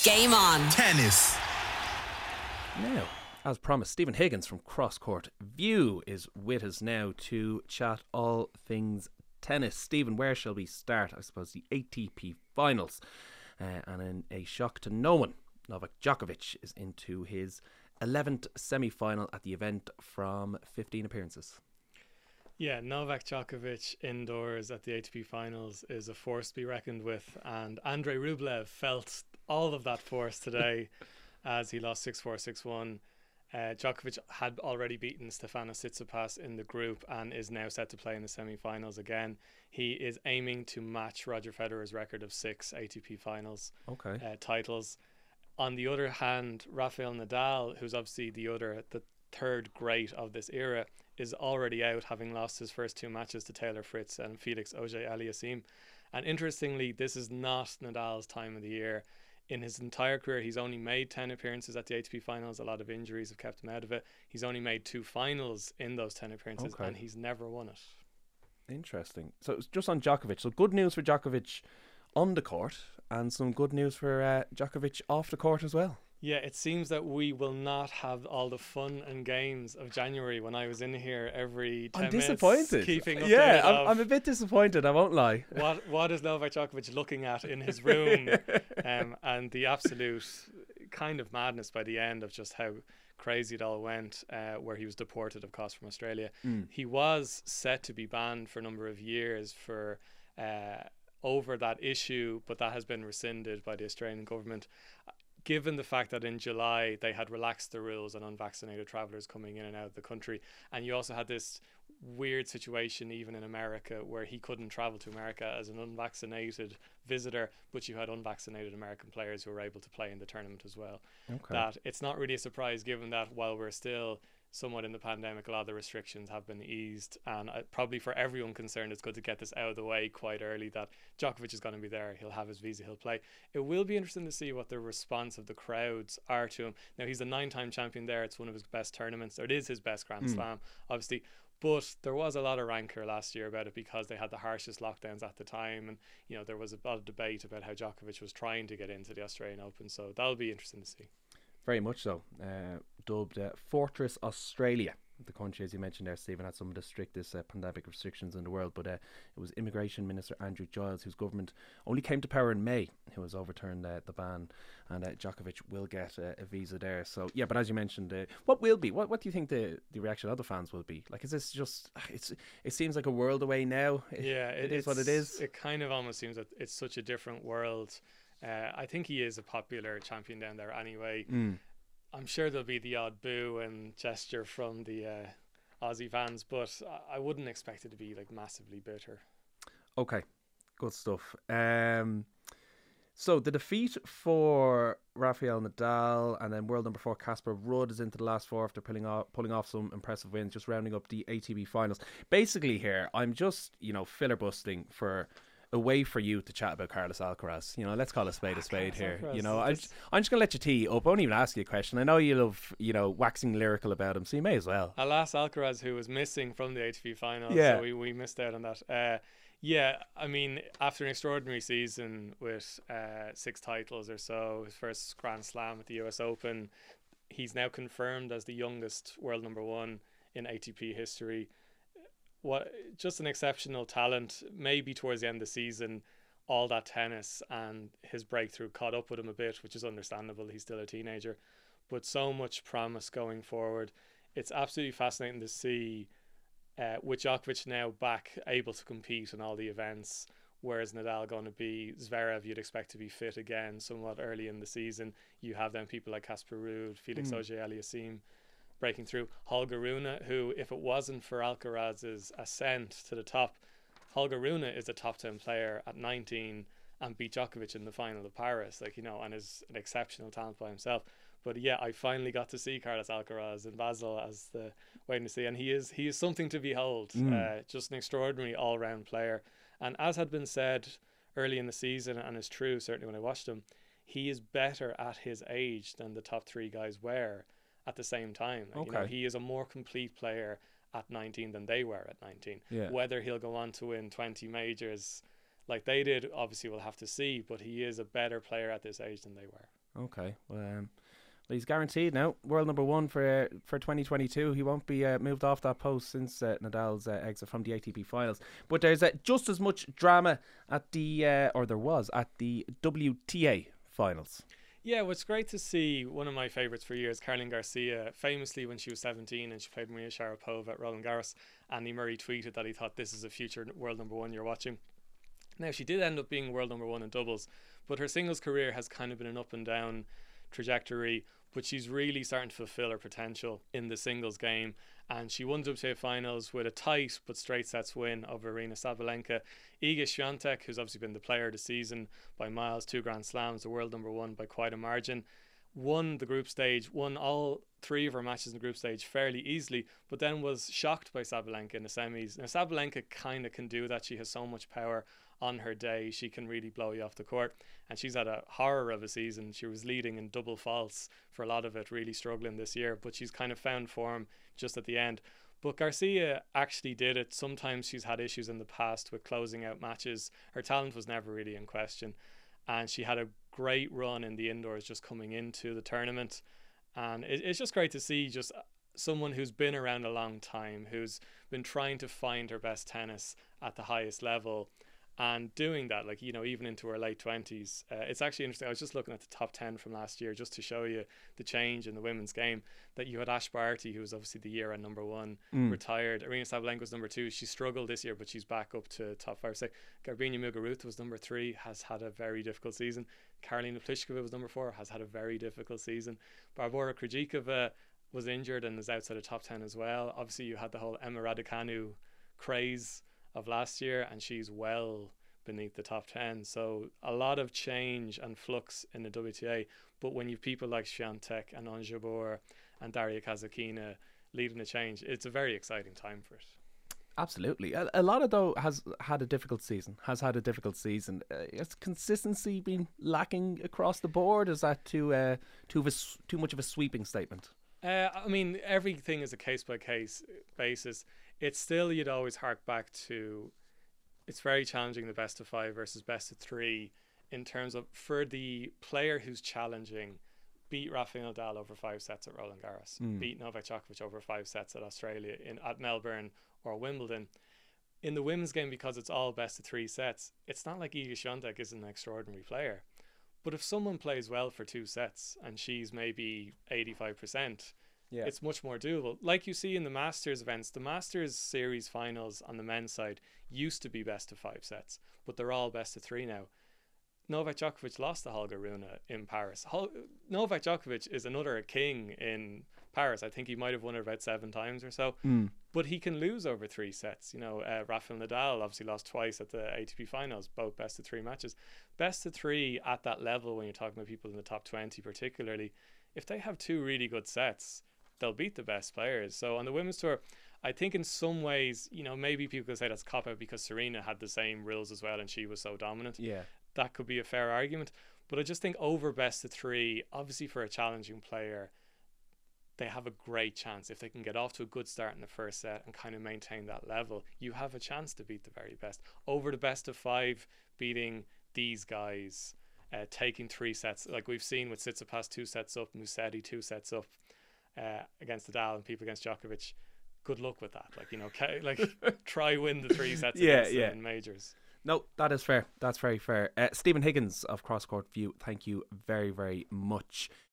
Game on. Tennis. Now, as promised, Stephen Higgins from Cross Court View is with us now to chat all things tennis. Stephen, where shall we start? I suppose the ATP Finals. And in a shock to no one, Novak Djokovic is into his 11th semi-final at the event from 15 appearances. Yeah, Novak Djokovic indoors at the ATP Finals is a force to be reckoned with, and Andrei Rublev felt all of that force today as he lost 6-4, 6-1. Djokovic had already beaten Stefanos Tsitsipas in the group and is now set to play in the semi-finals again. He is aiming to match Roger Federer's record of 6 ATP Finals titles. On the other hand, Rafael Nadal, who's obviously the third great of this era, is already out, having lost his first 2 matches to Taylor Fritz and Felix Auger-Aliassime. And interestingly, this is not Nadal's time of the year. In his entire career, he's only made 10 appearances at the ATP Finals. A lot of injuries have kept him out of it. He's only made 2 finals in those 10 appearances, and he's never won it. Interesting. So it's just on Djokovic. So good news for Djokovic on the court, and some good news for Djokovic off the court as well. Yeah, it seems that we will not have all the fun and games of January when I was in here every 10 I'm disappointed. minutes keeping updated. Yeah, I'm a bit disappointed, I won't lie. What is Novak Djokovic looking at in his room? And the absolute kind of madness by the end of just how crazy it all went, where he was deported, of course, from Australia. He was set to be banned for a number of years for over that issue, but that has been rescinded by the Australian government. Given the fact that in July they had relaxed the rules on unvaccinated travellers coming in and out of the country, and you also had this weird situation even in America where he couldn't travel to America as an unvaccinated visitor, but you had unvaccinated American players who were able to play in the tournament as well. That it's not really a surprise, given that while we're still somewhat in the pandemic, a lot of the restrictions have been eased, and probably for everyone concerned, it's good to get this out of the way quite early, that Djokovic is going to be there, he'll have his visa, he'll play. It will be interesting to see what the response of the crowds are to him. Now, he's a 9-time champion there, it's one of his best tournaments, or it is his best Grand Slam, obviously, but there was a lot of rancor last year about it because they had the harshest lockdowns at the time, and there was a lot of debate about how Djokovic was trying to get into the Australian Open, so that'll be interesting to see. Very much so. Dubbed Fortress Australia. The country, as you mentioned there, Stephen, had some of the strictest pandemic restrictions in the world, but it was Immigration Minister Andrew Giles, whose government only came to power in May, who has overturned the ban, and Djokovic will get a visa there. So, yeah, but as you mentioned, what will be? What do you think the reaction of the fans will be? Like, is this just, it seems like a world away now. Yeah, it is what it is. It kind of almost seems that it's such a different world. I think he is a popular champion down there anyway. I'm sure there'll be the odd boo and gesture from the Aussie fans, but I wouldn't expect it to be like massively bitter. Okay, good stuff. So the defeat for Rafael Nadal and then world number 4 Casper Ruud is into the last 4 after pulling off some impressive wins, just rounding up the ATP Finals. Basically here, I'm just, filler busting for a way for you to chat about Carlos Alcaraz. Let's call a spade here. I'm just going to let you tee up. I won't even ask you a question. I know you love, waxing lyrical about him, so you may as well. Alas, Alcaraz, who was missing from the ATP Finals, so we missed out on that. I mean, after an extraordinary season with 6 titles or so, his first Grand Slam at the US Open, he's now confirmed as the youngest world number 1 in ATP history. Just an exceptional talent. Maybe towards the end of the season, all that tennis and his breakthrough caught up with him a bit, which is understandable. He's still a teenager, but so much promise going forward. It's absolutely fascinating to see with Djokovic now back, able to compete in all the events. Whereas Nadal going to be Zverev, you'd expect to be fit again somewhat early in the season. You have then people like Casper Ruud, Felix Auger-Aliassime breaking through. Holger Rune, who, if it wasn't for Alcaraz's ascent to the top, Holger Rune is a top 10 player at 19 and beat Djokovic in the final of Paris, and is an exceptional talent by himself. But yeah, I finally got to see Carlos Alcaraz in Basel as the waiting to see, and he is something to behold. Just an extraordinary all-round player. And as had been said early in the season, and is true certainly when I watched him, he is better at his age than the top 3 guys were at the same time. He is a more complete player at 19 than they were at 19. Whether he'll go on to win 20 majors like they did, obviously we'll have to see, but he is a better player at this age than they were. Okay. Well, he's guaranteed now. World number one for 2022. He won't be moved off that post since Nadal's exit from the ATP finals. But there's just as much drama at the, or there was, at the WTA finals. Yeah, well, it's great to see one of my favourites for years, Caroline Garcia, famously when she was 17 and she played Maria Sharapova at Roland Garros. Andy Murray tweeted that he thought this is a future world number one you're watching. Now, she did end up being world number one in doubles, but her singles career has kind of been an up and down trajectory, but she's really starting to fulfill her potential in the singles game, and she won WTA finals with a tight but straight sets win over Aryna Sabalenka. Iga Swiatek, who's obviously been the player of the season by miles, 2 Grand Slams, the world number one by quite a margin, won the group stage, won all 3 of her matches in the group stage fairly easily, but then was shocked by Sabalenka in the semis. Now, Sabalenka kind of can do that. She has so much power on her day. She can really blow you off the court, and she's had a horror of a season. She was leading in double faults for a lot of it, really struggling this year, but she's kind of found form just at the end. But Garcia actually did it. Sometimes she's had issues in the past with closing out matches. Her talent was never really in question, and she had a great run in the indoors just coming into the tournament. And it's just great to see just someone who's been around a long time, who's been trying to find her best tennis at the highest level, and doing that, like, you know, even into her late 20s. It's actually interesting. I was just looking at the top 10 from last year just to show you the change in the women's game, that you had Ash Barty, who was obviously the year-end number one, retired. Aryna Sabalenka was number 2. She struggled this year, but she's back up to top 5. Say Garbina Muguruza was number 3, has had a very difficult season. Karolina Pliskova was number 4, has had a very difficult season. Barbora Krejcikova was injured and is outside the top 10 as well. Obviously, you had the whole Emma Raducanu craze of last year, and she's well beneath the top 10. So a lot of change and flux in the WTA, but when you've people like Swiatek and Ons Jabeur and Daria Kasatkina leading the change, it's a very exciting time for it. Absolutely. A lot of, though, has had a difficult season. Has consistency been lacking across the board? Is that too much of a sweeping statement? I mean, everything is a case-by-case basis. It's still, you'd always hark back to, it's very challenging, the best of 5 versus best of 3, in terms of, for the player who's challenging, beat Rafael Nadal over 5 sets at Roland Garros, beat Novak Djokovic over 5 sets at Australia, at Melbourne or Wimbledon. In the women's game, because it's all best of 3 sets, it's not like Iga Swiatek is an extraordinary player. But if someone plays well for 2 sets and she's maybe 85%, it's much more doable. Like you see in the Masters events, the Masters series finals on the men's side used to be best of 5 sets, but they're all best of 3 now. Novak Djokovic lost to Holger Rune in Paris. Novak Djokovic is another king in Paris. I think he might have won it about 7 times or so, but he can lose over 3 sets. You know, Rafael Nadal obviously lost twice at the ATP finals, both best of 3 matches. Best of 3 at that level, when you're talking about people in the top 20 particularly, if they have 2 really good sets, they'll beat the best players. So on the women's tour, I think in some ways, you know, maybe people could say that's cop-out because Serena had the same rules as well and she was so dominant. Yeah, that could be a fair argument. But I just think over best of 3, obviously for a challenging player, they have a great chance. If they can get off to a good start in the first set and kind of maintain that level, you have a chance to beat the very best. Over the best of 5, beating these guys, taking 3 sets, like we've seen with Tsitsipas 2 sets up, Musetti 2 sets up against Nadal and people against Djokovic. Good luck with that. Like, you know, try win the 3 sets against them in majors. No, that is fair. That's very fair. Stephen Higgins of Cross Court View, thank you very, very much.